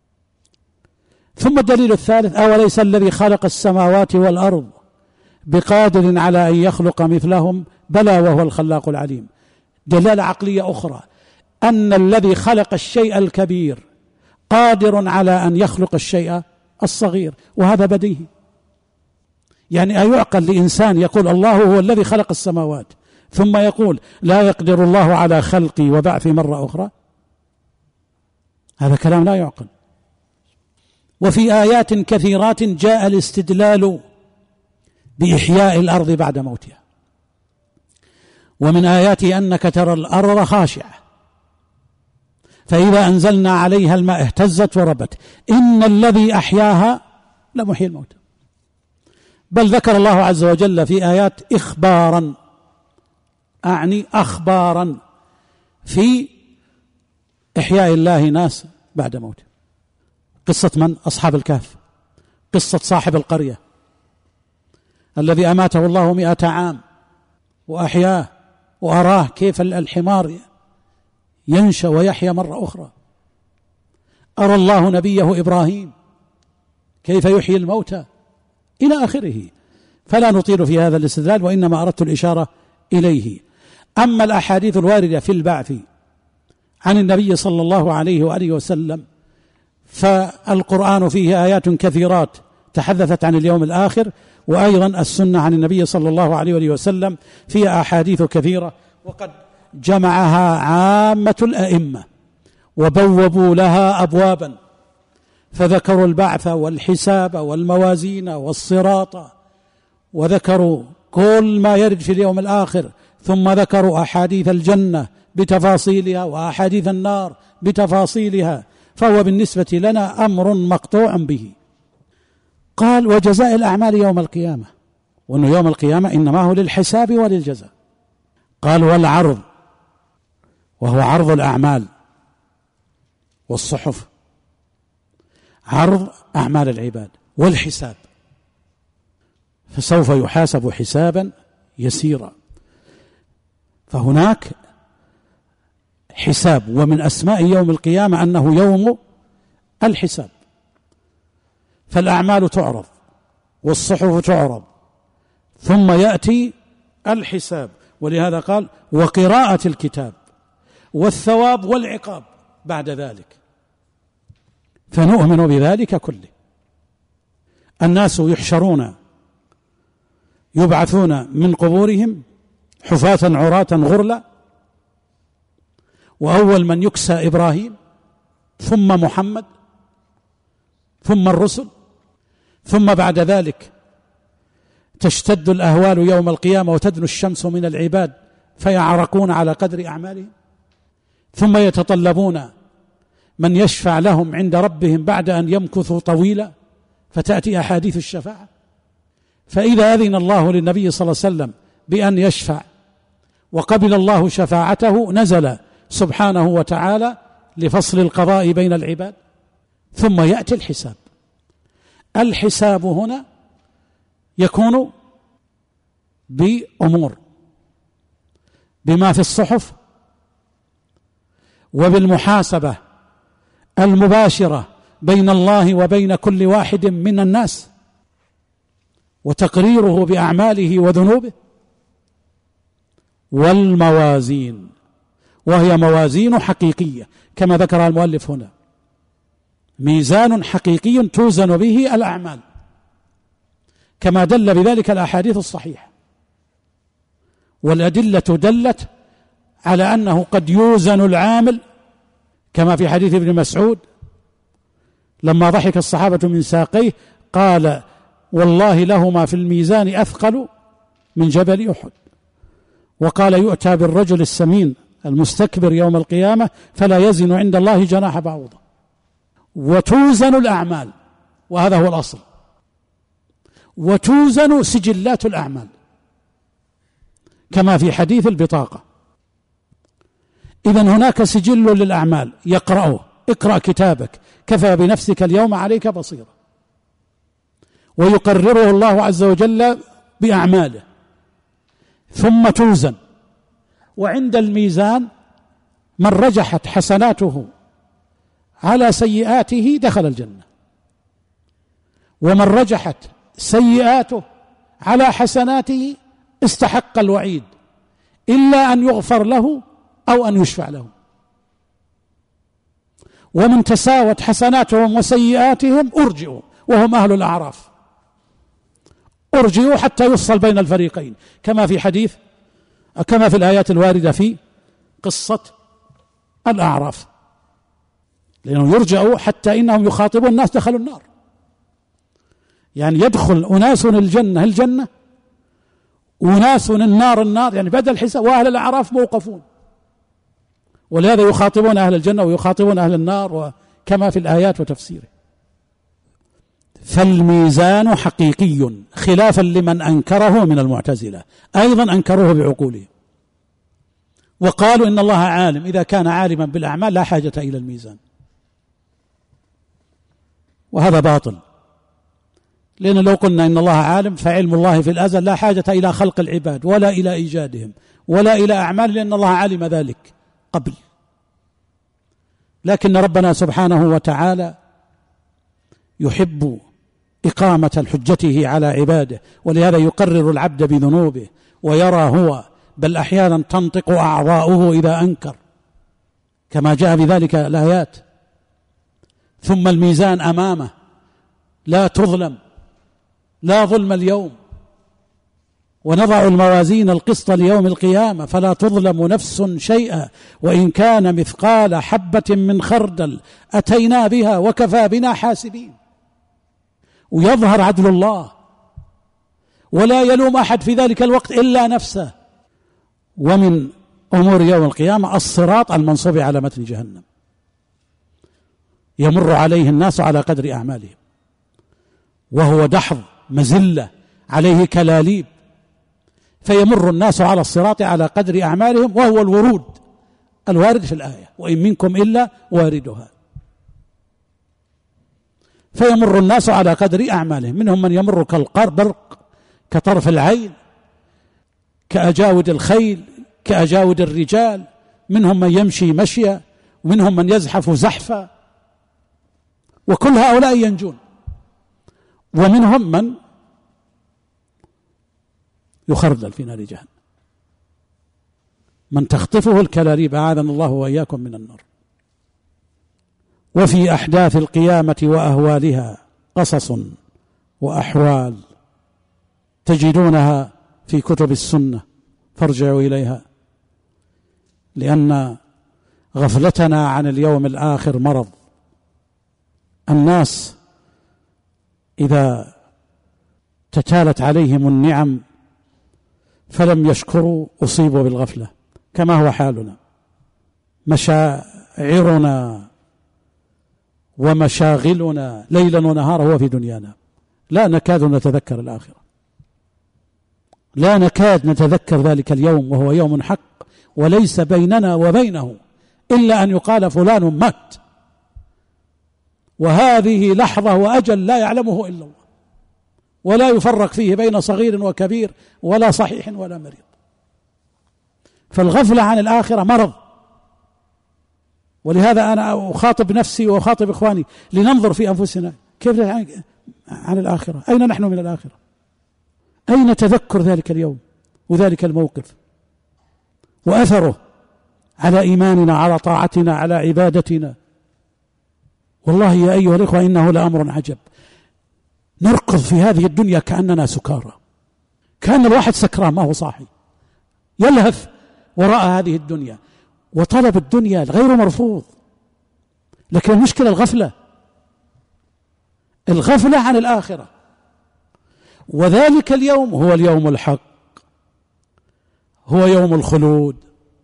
ثم الدليل الثالث: أوليس الذي خلق السماوات والأرض بقادر على أن يخلق مثلهم؟ بلى وهو الخلاق العليم. دلالة عقلية أخرى أن الذي خلق الشيء الكبير قادر على أن يخلق الشيء الصغير، وهذا بديهي. يعني أيعقل لإنسان يقول الله هو الذي خلق السماوات ثم يقول لا يقدر الله على خلقي وبعثي مرة أخرى؟ هذا كلام لا يعقل. وفي آيات كثيرات جاء الاستدلال بإحياء الأرض بعد موتها. ومن آياته أنك ترى الأرض خاشعة فإذا أنزلنا عليها الماء اهتزت وربت إن الذي أحياها لمحيي الموتى. بل ذكر الله عز وجل في آيات إخبارا، أعني أخبارا في إحياء الله ناس بعد موته. قصة من؟ أصحاب الكهف، قصة صاحب القرية الذي أماته الله مئة عام وأحياه، وأراه كيف الحمار ينشأ ويحيا مرة أخرى. أرى الله نبيه إبراهيم كيف يحيي الموتى إلى آخره. فلا نطيل في هذا الاستدلال، وإنما أردت الإشارة إليه. أما الأحاديث الواردة في البعث عن النبي صلى الله عليه وآله وسلم فالقرآن فيه آيات كثيرات تحدثت عن اليوم الآخر، وأيضا السنة عن النبي صلى الله عليه وآله وسلم فيها أحاديث كثيرة، وقد جمعها عامة الأئمة وبوبوا لها أبوابا، فذكروا البعث والحساب والموازين والصراط، وذكروا كل ما يرد في اليوم الآخر، ثم ذكروا أحاديث الجنة بتفاصيلها وأحاديث النار بتفاصيلها، فهو بالنسبة لنا أمر مقطوع به. قال: وجزاء الأعمال يوم القيامة، وأنه يوم القيامة إنما هو للحساب وللجزاء. قال: والعرض، وهو عرض الأعمال والصحف، عرض أعمال العباد والحساب، فسوف يحاسب حسابا يسيرا. فهناك حساب، ومن أسماء يوم القيامة أنه يوم الحساب. فالأعمال تعرض والصحف تعرض ثم يأتي الحساب، ولهذا قال: وقراءة الكتاب والثواب والعقاب بعد ذلك. فنؤمن بذلك كله. الناس يحشرون يبعثون من قبورهم حفاة عراة غرلا، وأول من يكسى إبراهيم ثم محمد ثم الرسل، ثم بعد ذلك تشتد الأهوال يوم القيامة وتدنو الشمس من العباد فيعرقون على قدر أعمالهم. ثم يتطلبون من يشفع لهم عند ربهم بعد أن يمكثوا طويلا، فتأتي أحاديث الشفاعة. فإذا أذن الله للنبي صلى الله عليه وسلم بأن يشفع وقبل الله شفاعته، نزل سبحانه وتعالى لفصل القضاء بين العباد، ثم يأتي الحساب. الحساب هنا يكون بأمور: بما في الصحف، وبالمحاسبة المباشرة بين الله وبين كل واحد من الناس، وتقريره بأعماله وذنوبه، والموازين، وهي موازين حقيقية كما ذكر المؤلف هنا، ميزان حقيقي توزن به الأعمال كما دل بذلك الأحاديث الصحيحة، والأدلة دلت على أنه قد يوزن العامل، كما في حديث ابن مسعود لما ضحك الصحابة من ساقيه قال: والله لهما في الميزان أثقل من جبل أحد. وقال: يؤتى بالرجل السمين المستكبر يوم القيامة فلا يزن عند الله جناح بعوضة. وتوزن الأعمال، وهذا هو الأصل، وتوزن سجلات الأعمال كما في حديث البطاقة. إذن هناك سجل للأعمال يقرأه: اقرأ كتابك كفى بنفسك اليوم عليك بصيرا، ويقرره الله عز وجل بأعماله، ثم توزن. وعند الميزان من رجحت حسناته على سيئاته دخل الجنة، ومن رجحت سيئاته على حسناته استحق الوعيد، إلا أن يغفر له أو أن يشفع له. ومن تساوت حسناتهم وسيئاتهم أرجئوا، وهم أهل الأعراف، أرجئوا حتى يفصل بين الفريقين، كما في حديث كما في الآيات الواردة في قصة الأعراف، لأنهم يرجعوا حتى إنهم يخاطبون الناس دخلوا النار، يعني يدخل أناس الجنة الجنة وناس النار النار، يعني بدل الحساب، وأهل الأعراف موقفون، ولهذا يخاطبون أهل الجنة ويخاطبون أهل النار، وكما في الآيات وتفسيره. فالميزان حقيقي، خلافا لمن أنكره من المعتزلة، أيضا أنكروه بعقولهم وقالوا إن الله عالم، إذا كان عالما بالأعمال لا حاجة إلى الميزان، وهذا باطل. لأن لو قلنا إن الله عالم فعلم الله في الأزل، لا حاجة إلى خلق العباد ولا إلى إيجادهم ولا إلى أعمال، لأن الله علم ذلك قبل. لكن ربنا سبحانه وتعالى يحب إقامة حجته على عباده، ولهذا يقرر العبد بذنوبه ويرى هو، بل أحيانا تنطق أعضاؤه إذا أنكر، كما جاء بذلك الآيات. ثم الميزان أمامه لا تظلم، لا ظلم اليوم، ونضع الموازين القسط ليوم القيامة فلا تظلم نفس شيئا وإن كان مثقال حبة من خردل أتينا بها وكفى بنا حاسبين. ويظهر عدل الله، ولا يلوم أحد في ذلك الوقت إلا نفسه. ومن أمور يوم القيامة الصراط المنصوب على متن جهنم، يمر عليه الناس على قدر أعمالهم، وهو دحض مزلة عليه كلاليب، فيمر الناس على الصراط على قدر أعمالهم، وهو الورود الوارد في الآية: وإن منكم إلا واردها. فيمر الناس على قدر أعمالهم، منهم من يمر كالبرق كطرف العين، كأجاود الخيل، كأجاود الرجال، منهم من يمشي مشيا، ومنهم من يزحف زحفا، وكل هؤلاء ينجون. ومنهم من يخردل في نار جهنم، من تخطفه الكلاليب، أعاذنا الله وإياكم من النار. وفي أحداث القيامة وأهوالها قصص وأحوال تجدونها في كتب السنة، فارجعوا إليها، لأن غفلتنا عن اليوم الآخر مرض. الناس إذا تتالت عليهم النعم فلم يشكروا أصيبوا بالغفلة، كما هو حالنا. مشاعرنا ومشاغلنا ليلا ونهارا هو في دنيانا، لا نكاد نتذكر الآخرة، لا نكاد نتذكر ذلك اليوم وهو يوم حق، وليس بيننا وبينه إلا أن يقال فلان مات، وهذه لحظة وأجل لا يعلمه إلا الله، ولا يفرق فيه بين صغير وكبير ولا صحيح ولا مريض. فالغفلة عن الآخرة مرض. ولهذا أنا أخاطب نفسي وأخاطب إخواني لننظر في أنفسنا كيف عن الآخرة، أين نحن من الآخرة؟ أين تذكر ذلك اليوم وذلك الموقف وأثره على إيماننا، على طاعتنا، على عبادتنا؟ والله يا أيها الإخوة إنه لأمر عجب. نركض في هذه الدنيا كأننا سكارى، كأن الواحد سكران ما هو صاحي، يلهث وراء هذه الدنيا، وطلب الدنيا غير مرفوض، لكن المشكلة الغفلة، الغفلة عن الآخرة. وذلك اليوم هو اليوم الحق، هو يوم الخلود،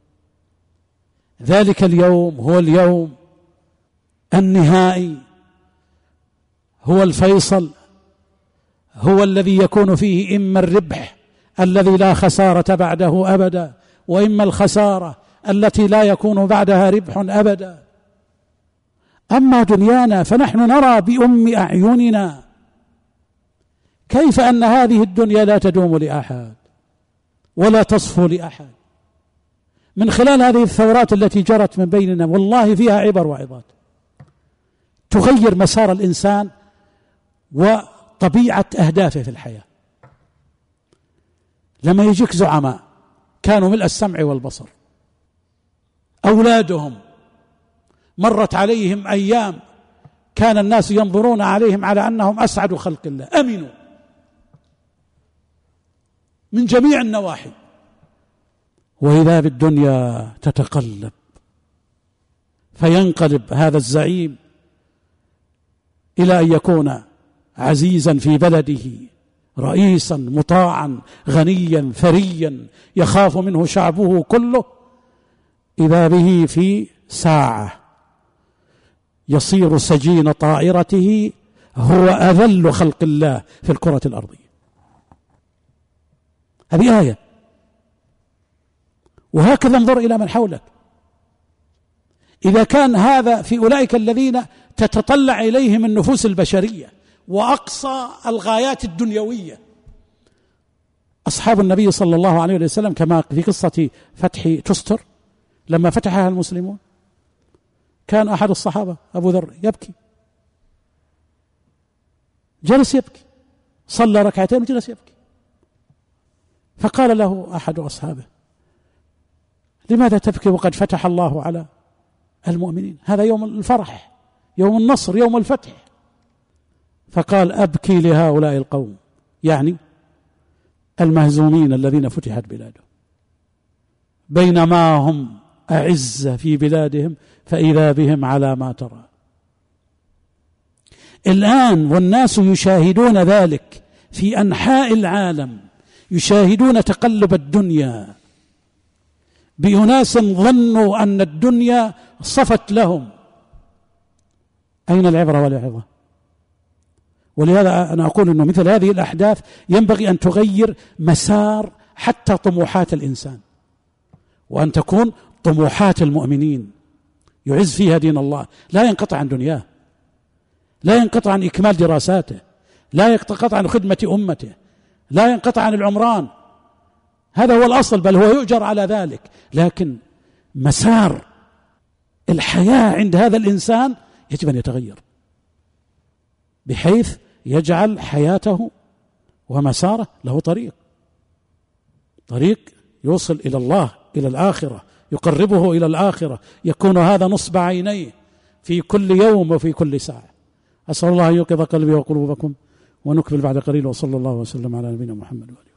ذلك اليوم هو اليوم النهائي، هو الفيصل، هو الذي يكون فيه إما الربح الذي لا خسارة بعده أبدا، وإما الخسارة التي لا يكون بعدها ربح أبدا. أما دنيانا فنحن نرى بأم أعيننا كيف أن هذه الدنيا لا تدوم لأحد ولا تصفو لأحد. من خلال هذه الثورات التي جرت من بيننا والله فيها عبر وعظات تغير مسار الإنسان وطبيعة أهدافه في الحياة. لما يجيك زعماء كانوا ملء السمع والبصر، أولادهم مرت عليهم أيام كان الناس ينظرون عليهم على أنهم أسعد خلق الله، أمنوا من جميع النواحي، وإذا بالدنيا تتقلب، فينقلب هذا الزعيم إلى أن يكون عزيزا في بلده، رئيسا مطاعا غنيا ثريا يخاف منه شعبه كله، إذا به في ساعة يصير سجين طائرته هو أذل خلق الله في الكرة الأرضية. هذه آية. وهكذا انظر إلى من حولك. إذا كان هذا في أولئك الذين تتطلع إليهم النفوس البشرية وأقصى الغايات الدنيوية، أصحاب النبي صلى الله عليه وسلم كما في قصة فتح تستر لما فتحها المسلمون، كان أحد الصحابة أبو ذر يبكي، جلس يبكي، صلى ركعتين وجلس يبكي، فقال له أحد أصحابه: لماذا تبكي وقد فتح الله على المؤمنين؟ هذا يوم الفرح، يوم النصر، يوم الفتح. فقال: أبكي لهؤلاء القوم، يعني المهزومين الذين فتحت بلادهم، بينما هم أعزة في بلادهم فإذا بهم على ما ترى. الآن والناس يشاهدون ذلك في أنحاء العالم، يشاهدون تقلب الدنيا بأناس ظنوا أن الدنيا صفت لهم. أين العبرة والعظة؟ ولهذا أنا أقول أنه مثل هذه الأحداث ينبغي أن تغير مسار حتى طموحات الإنسان، وأن تكون طموحات المؤمنين يعز فيها دين الله، لا ينقطع عن دنياه، لا ينقطع عن إكمال دراساته، لا ينقطع عن خدمة أمته، لا ينقطع عن العمران، هذا هو الأصل، بل هو يؤجر على ذلك. لكن مسار الحياة عند هذا الإنسان يجب أن يتغير بحيث يجعل حياته ومساره له طريق طريق يوصل إلى الله، إلى الآخرة، يقربه إلى الآخرة، يكون هذا نصب عينيه في كل يوم وفي كل ساعة. أسأل الله أن يوقظ قلبي وقلوبكم، ونكمل بعد قليل. وصلى الله وسلم على نبينا محمد.